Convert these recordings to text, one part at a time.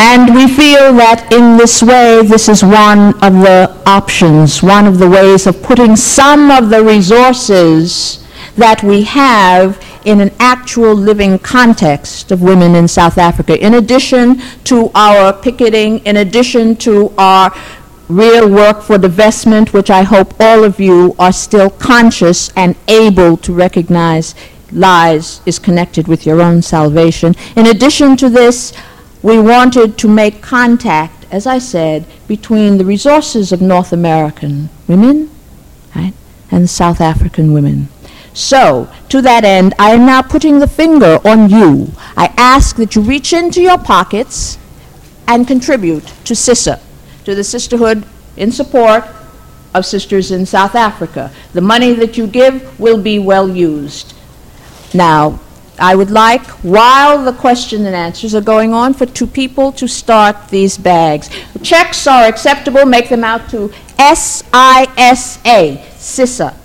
And we feel that in this way, this is one of the options, one of the ways of putting some of the resources that we have in an actual living context of women in South Africa, in addition to our picketing, in addition to our real work for divestment, which I hope all of you are still conscious and able to recognize lies is connected with your own salvation. In addition to this, we wanted to make contact, as I said, between the resources of North American women, right, and South African women. So, to that end, I am now putting the finger on you. I ask that you reach into your pockets and contribute to SISA, to the Sisterhood in support of sisters in South Africa. The money that you give will be well used. Now, I would like, while the question and answers are going on, for two people to start these bags. Checks are acceptable. Make them out to SISA, SISA.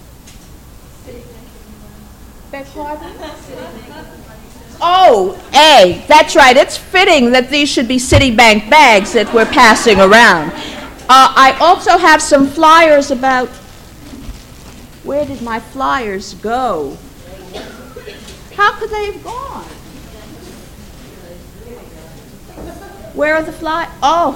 Beg pardon? Oh, A. That's right. It's fitting that these should be Citibank bags that we're passing around. I also have some flyers about... Where did my flyers go? How could they have gone? Where are the flyers? Oh.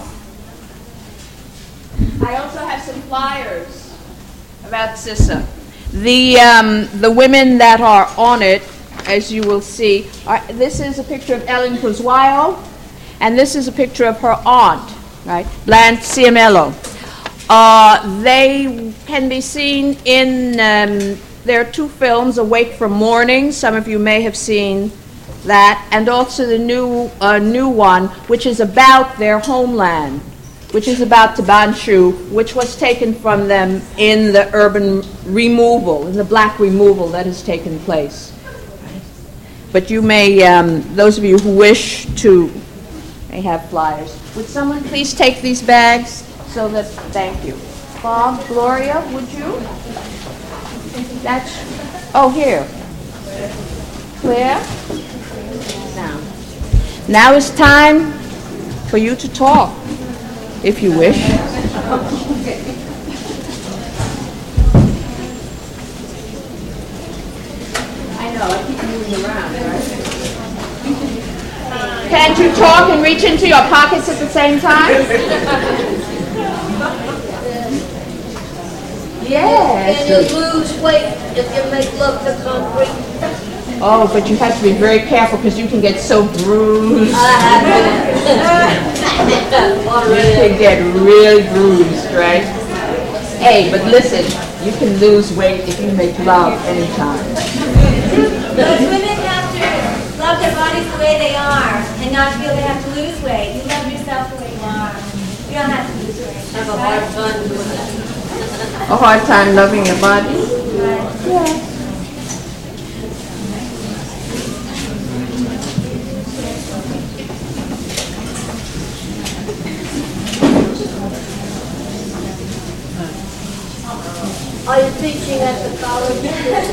I also have some flyers about SISA. The women that are on it, as you will see, this is a picture of Ellen Cruzwayo, and this is a picture of her aunt, right, Blanche Ciamelo. They can be seen in... there are two films, Awake from Morning, some of you may have seen that, and also the new one, which is about their homeland, which is about Tabanshu, which was taken from them in the urban removal, in the black removal that has taken place. But you may, those of you who wish to, may have flyers. Would someone please take these bags so that, thank you. Bob, Gloria, would you? That's, oh, here. Claire? Now is time for you to talk, if you wish. I know, I keep moving around, right? Can't you talk and reach into your pockets at the same time? Yes. Can you lose weight if you make love to concrete? Oh, but you have to be very careful because you can get so bruised. You can get really bruised, right? Hey, but listen, you can lose weight if you make love anytime. Those women have to love their bodies the way they are and not feel they have to lose weight. You love yourself the way you are. You don't have to lose weight. I have a hard time doing that. A hard time loving your body? Yeah. Are you teaching at the college?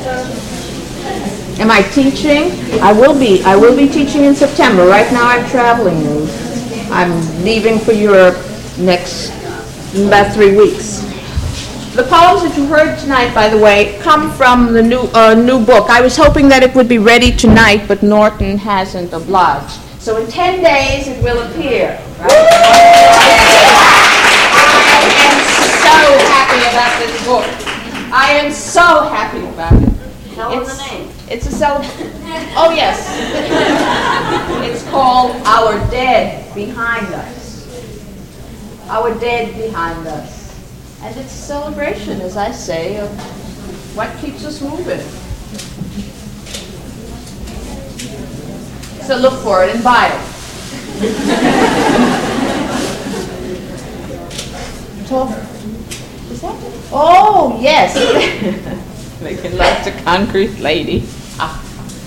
Am I teaching? I will be teaching in September. Right now I'm traveling. I'm leaving for Europe next about 3 weeks. The poems that you heard tonight, by the way, come from the new book. I was hoping that it would be ready tonight, but Norton hasn't obliged. So in 10 days it will appear. Right? I am so happy about this book. I am so happy about it. Tell them the name. It's a celebration. Oh, yes. It's called Our Dead Behind Us. Our Dead Behind Us. And it's a celebration, as I say, of what keeps us moving. So look for it and buy it. Is that it? Oh, yes. Making love to concrete lady. Ah.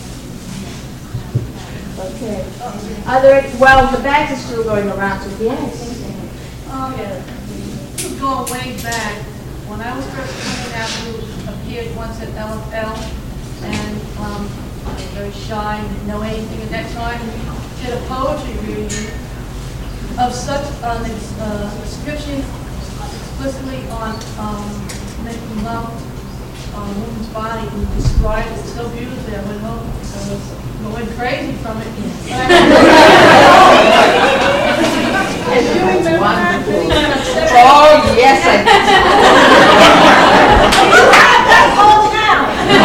Okay. Well, the bags are still going around, so yes. Oh, yeah. This is going way back. When I was first coming out, you appeared once at LFL, and I was very shy and didn't know anything at that time. You did a poetry reading, of such an description explicitly on making love on a woman's body and described it so beautifully. I went home and I went crazy from it. Do you remember that? Oh, yes, I do. You have that all now.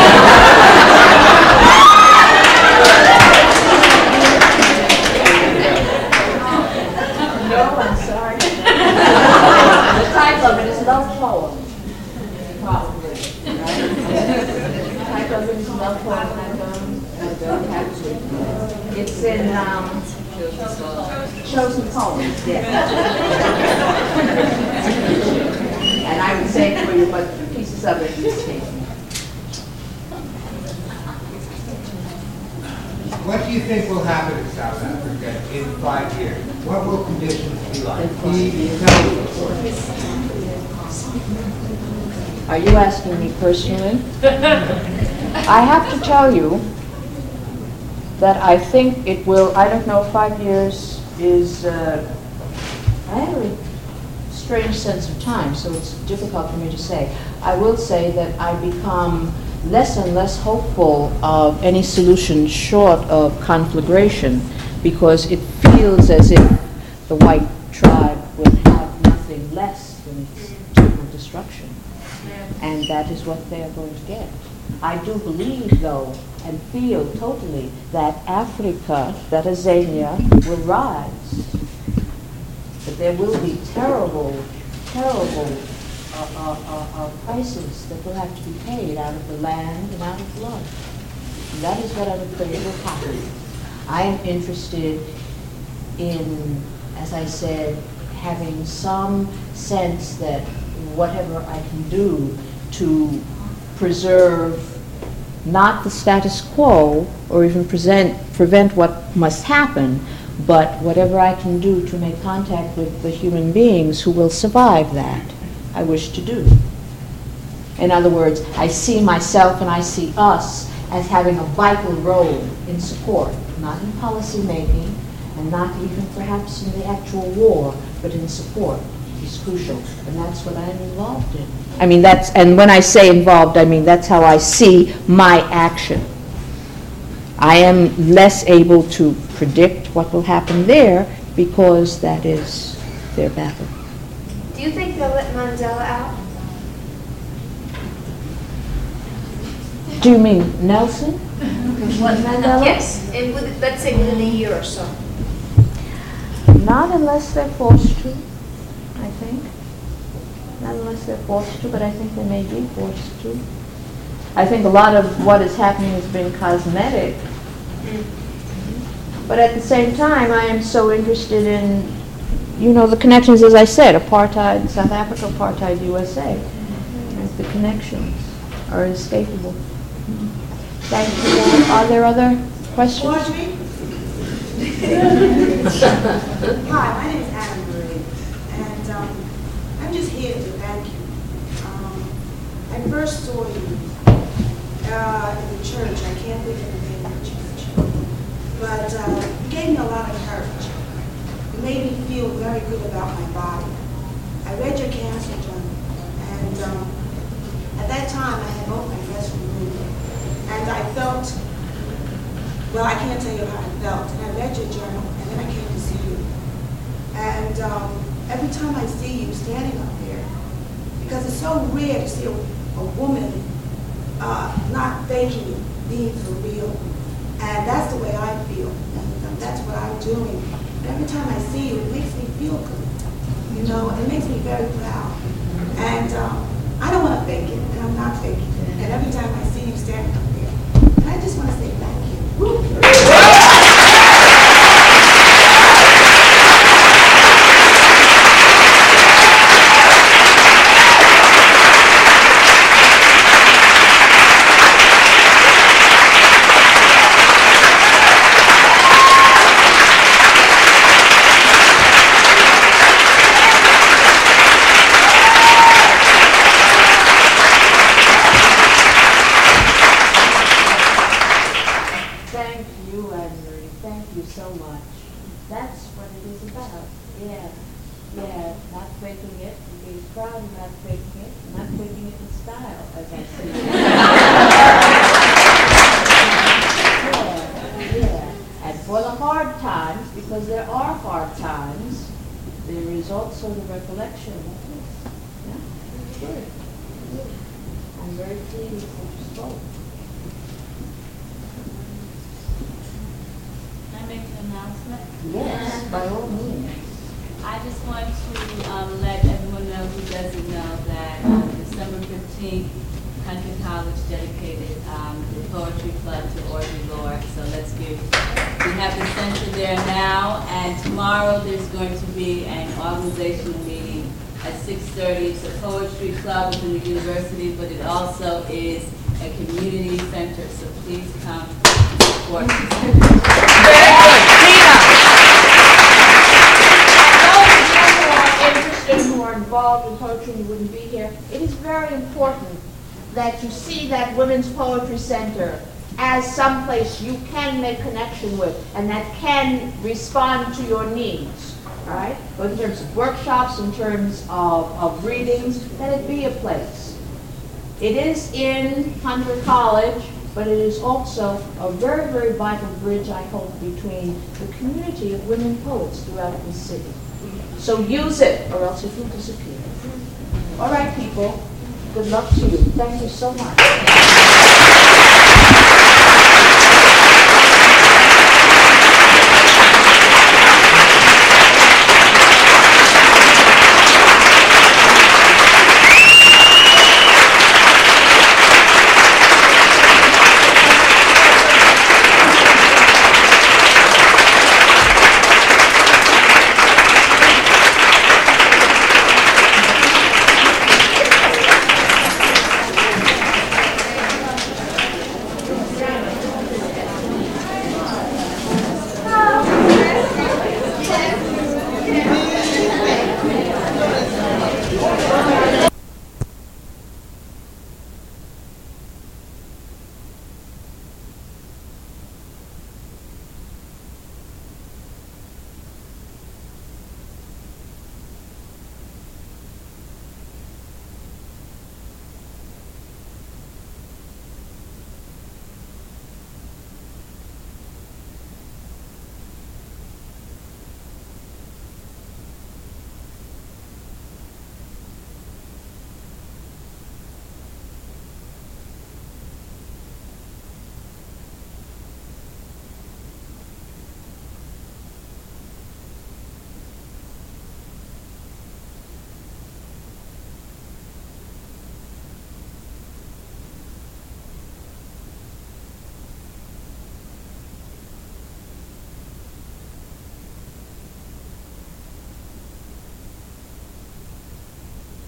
No, I'm sorry. The title of it is Love Poem. Probably, right? The title of it is Love Poem, and I don't have to. It's in Chosen Poems, yes. And I would say for you, but pieces of it is taken. What do you think will happen in South Africa in 5 years? What will conditions be like? Can you tell me? Are you asking me personally? I have to tell you that I think it will, I don't know, 5 years is, I have a strange sense of time, so it's difficult for me to say. I will say that I become less and less hopeful of any solution short of conflagration, because it feels as if the white tribe will have nothing less than its total destruction. And that is what they are going to get. I do believe, though, and feel totally that Africa, that Azania, will rise. But there will be terrible, terrible prices that will have to be paid out of the land and out of blood. And that is what I'm afraid will happen. I am interested in, as I said, having some sense that whatever I can do to preserve not the status quo or even prevent what must happen, but whatever I can do to make contact with the human beings who will survive that, I wish to do. In other words, I see myself and I see us as having a vital role in support, not in policy making, and not even perhaps in the actual war, but in support is crucial, and that's what I'm involved in. I mean, and when I say involved, I mean that's how I see my action. I am less able to predict what will happen there because that is their battle. Do you think they'll let Mandela out? Do you mean Nelson? Mandela? Yes, let's say within a year or so. Not unless they're forced to, I think. Not unless they're forced to, but I think they may be forced to. I think a lot of what is happening has been cosmetic. But at the same time, I am so interested in, the connections, as I said, apartheid South Africa, apartheid USA. The connections are inescapable. Thank you. Are there other questions? Hi, my name is Adam Marie, and I'm just here to thank you. I first saw you in the church. I can't think of the name of the church, but you gave me a lot of courage. You made me feel very good about my body. I read your cancer journal, and at that time I had both my breasts removed, and I felt. Well, I can't tell you how I felt. And I read your journal, and then I came to see you. And every time I see you standing up there, because it's so rare to see a woman not faking it, being for real. And that's the way I feel. And that's what I'm doing. And every time I see you, it makes me feel good. It makes me very proud. And I don't want to fake it, and I'm not faking it. And every time I see you standing up there, and I just want to say thank you. Thank you. Yeah, yeah, not faking it, being proud of not faking it, not faking it in style, as I see it. Yeah, yeah. And for the hard times, because there are hard times, the results are the recollection of this. Yeah, good, good. I'm very pleased that you spoke. Can I make an announcement? Yes, by all means. I just want to let everyone know who doesn't know that December 15th, Country College dedicated the Poetry Club to Audre Lorde. So we have the center there now, and tomorrow there's going to be an organizational meeting at 6:30. It's a poetry club within the university, but it also is a community center. So please come support the center. Very good. Tina! Who are involved in poetry and wouldn't be here, it is very important that you see that Women's Poetry Center as someplace you can make connection with and that can respond to your needs, all right? Both in terms of workshops, in terms of readings, that it be a place. It is in Hunter College, but it is also a very, very vital bridge, I hope, between the community of women poets throughout the city. So use it, or else it will disappear. All right, people. Good luck to you. Thank you so much.